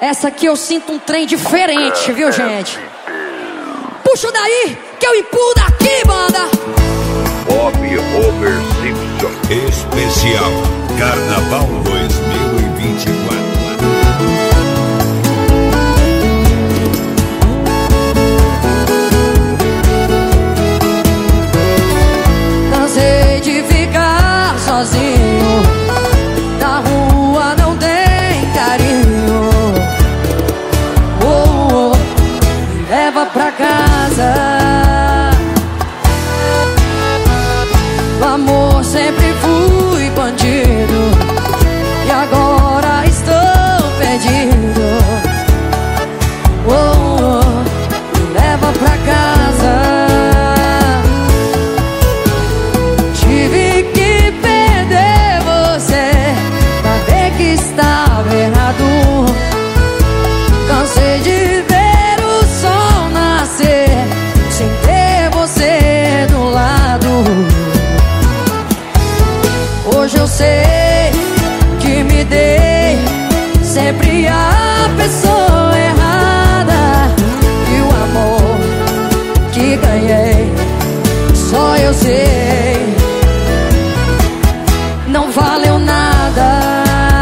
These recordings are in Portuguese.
Essa aqui eu sinto um trem diferente, viu, gente? Puxa daí, que eu empurro daqui, banda. Bob Homer Simpson. Especial Carnaval 2024. Cansei de ficar sozinho. Na rua não tem carinho. Oh, oh, me leva pra casa. No amor sempre fui bandido e agora estou perdido. Oh, oh, me leva pra casa. Tive que perder você pra ver que estava errado. Cansei de ver o sol nascer sem ter você do lado. Hoje eu sei que me dei sempre a pessoa errada. E o amor que ganhei só eu sei não valeu nada.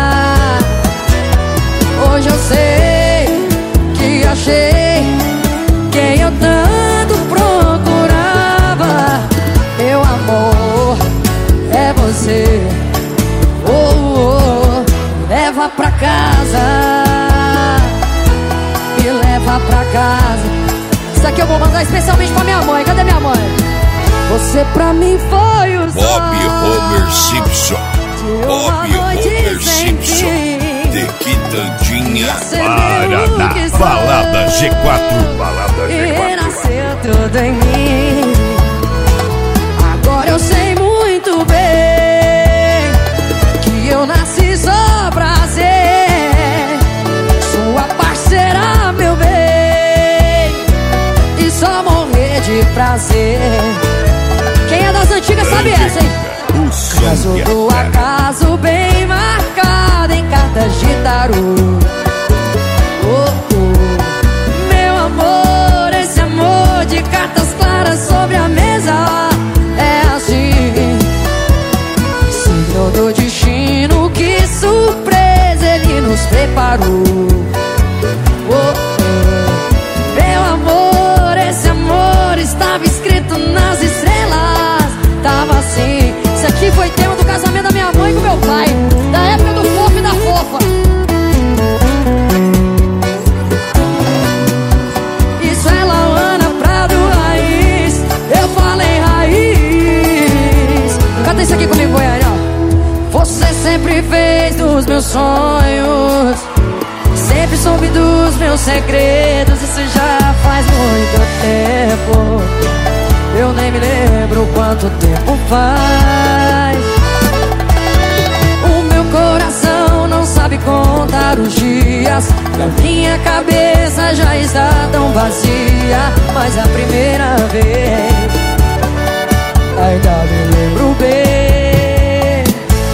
Hoje eu sei que achei quem eu tanto procurava. Meu amor é você. Oh, oh, me leva pra casa. Me leva pra casa. Isso aqui eu vou mandar especialmente pra minha mãe. Cadê minha mãe? Você pra mim foi o sol. Bob Homer Simpson. Bob Homer Simpson. De Quitandinha, Paraná. Balada G4. Balada G4. E nasceu tudo em mim. Agora eu sei muito bem que eu nasci só pra ser sua parceira, meu bem, e só morrer de prazer. Quem é das antigas sabe essa, hein? Caso do acaso bem marcado em cartas de tarô. Oh, oh. Meu amor, esse amor de cartas claras sobre a mesa é assim. Signo do destino, que surpresa ele nos preparou. Oh, oh. Meu amor, esse amor estava escrito nas estrelas. Tava assim. Isso aqui foi tema do casamento da minha mãe com meu pai, da época do fofo e da fofa. Isso é Lauana Prado Raiz. Eu falei raiz. Canta isso aqui comigo, Goiânia. Você sempre fez dos meus sonhos, sempre soube dos meus segredos. Isso já faz muito tempo. Eu nem me lembro quanto tempo faz. O meu coração não sabe contar os dias. A minha cabeça já está tão vazia. Mas a primeira vez ainda me lembro bem.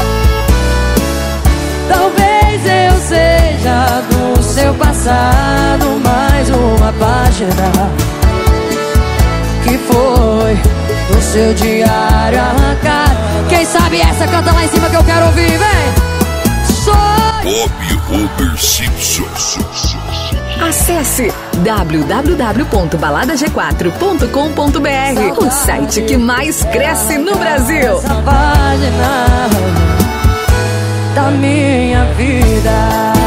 Talvez eu seja do seu passado mais uma página que foi do seu diário arrancar. Quem sabe essa canta lá em cima que eu quero ouvir, vem. Sou Bob Homer Simpson. Acesse www.baladag4.com.br, o site que mais cresce no Brasil. Essa página da minha vida.